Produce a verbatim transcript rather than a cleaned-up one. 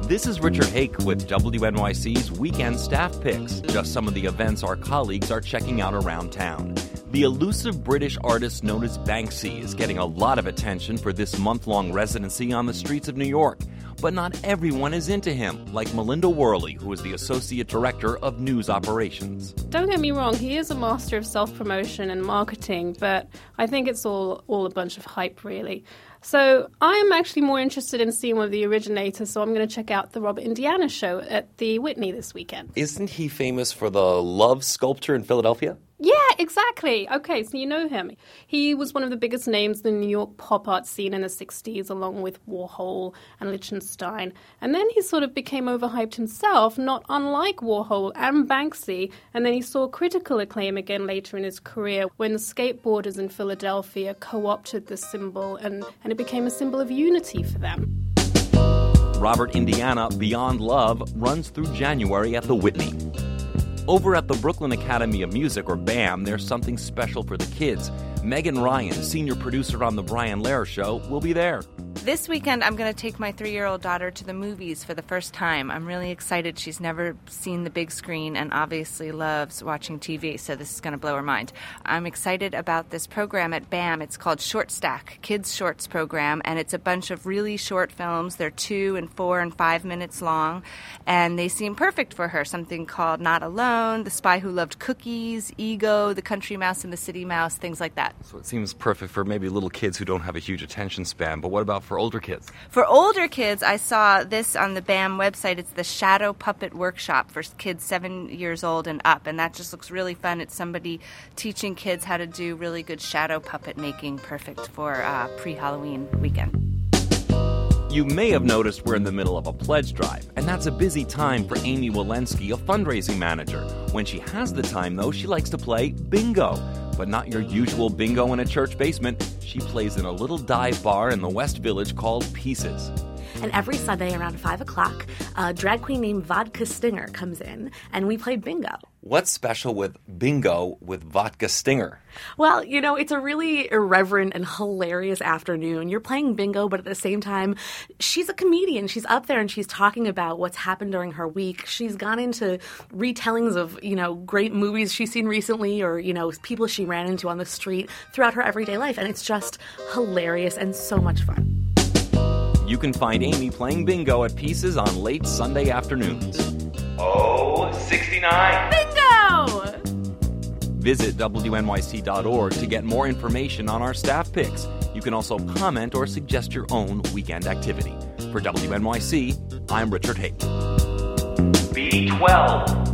This is Richard Hake with W N Y C's Weekend Staff Picks, just some of the events our colleagues are checking out around town. The elusive British artist known as Banksy is getting a lot of attention for this month-long residency on the streets of New York. But not everyone is into him, like Melinda Worley, who is the Associate Director of News Operations. Don't get me wrong, he is a master of self-promotion and marketing, but I think it's all, all a bunch of hype, really. So I'm actually more interested in seeing one of the originators, so I'm going to check out the Robert Indiana show at the Whitney this weekend. Isn't he famous for the Love sculpture in Philadelphia? Yeah, exactly. Okay, so you know him. He was one of the biggest names in the New York pop art scene in the sixties, along with Warhol and Lichtenstein. And then he sort of became overhyped himself, not unlike Warhol and Banksy. And then he saw critical acclaim again later in his career when the skateboarders in Philadelphia co-opted the symbol, and, and it became a symbol of unity for them. Robert Indiana Beyond Love runs through January at the Whitney. Over at the Brooklyn Academy of Music, or BAM, there's something special for the kids. Megan Ryan, senior producer on The Brian Lehrer Show, will be there. This weekend, I'm going to take my three-year-old daughter to the movies for the first time. I'm really excited. She's never seen the big screen and obviously loves watching T V, so this is going to blow her mind. I'm excited about this program at BAM. It's called Short Stack, Kids Shorts Program, and it's a bunch of really short films. They're two and four and five minutes long, and they seem perfect for her. Something called Not Alone, The Spy Who Loved Cookies, Ego, The Country Mouse and the City Mouse, things like that. So it seems perfect for maybe little kids who don't have a huge attention span, but what about for older kids? For older kids, I saw this on the BAM website. It's the Shadow Puppet Workshop for kids seven years old and up, and that just looks really fun. It's somebody teaching kids how to do really good shadow puppet making, perfect for uh, pre-Halloween weekend. You may have noticed we're in the middle of a pledge drive, and that's a busy time for Amy Walensky, a fundraising manager. When she has the time, though, she likes to play bingo. But not your usual bingo in a church basement. She plays in a little dive bar in the West Village called Pieces. And every Sunday around five o'clock, a drag queen named Vodka Stinger comes in, and we play bingo. What's special with bingo with Vodka Stinger? Well, you know, it's a really irreverent and hilarious afternoon. You're playing bingo, but at the same time, she's a comedian. She's up there and she's talking about what's happened during her week. She's gone into retellings of, you know, great movies she's seen recently, or, you know, people she ran into on the street throughout her everyday life. And it's just hilarious and so much fun. You can find Amy playing bingo at Pieces on late Sunday afternoons. Oh, sixty-nine! Bingo! Visit W N Y C dot org to get more information on our staff picks. You can also comment or suggest your own weekend activity. For W N Y C, I'm Richard Hake. B twelve.